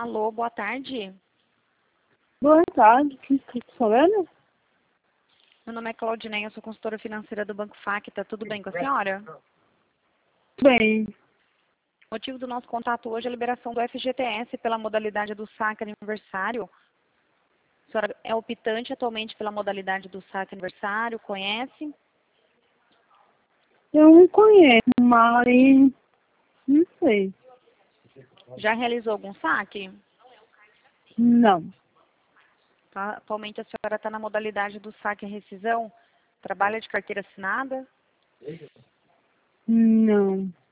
Alô, boa tarde. Boa tarde, que está falando? Meu nome é Claudinei, eu sou consultora financeira do Banco Facta. Tudo bem com a senhora? Bem, O motivo do nosso contato hoje é a liberação do FGTS pela modalidade do saque aniversário. A senhora é optante atualmente pela modalidade do saque aniversário, conhece? eu não conheço, mas não sei. Já realizou algum saque? Não, Atualmente a senhora está na modalidade do saque e rescisão? Trabalha de carteira assinada? não.